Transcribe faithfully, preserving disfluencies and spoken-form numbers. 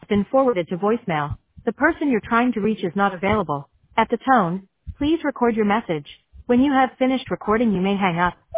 been forwarded to voicemail. The person you're trying to reach is not available. At the tone, please record your message. When you have finished recording, you may hang up.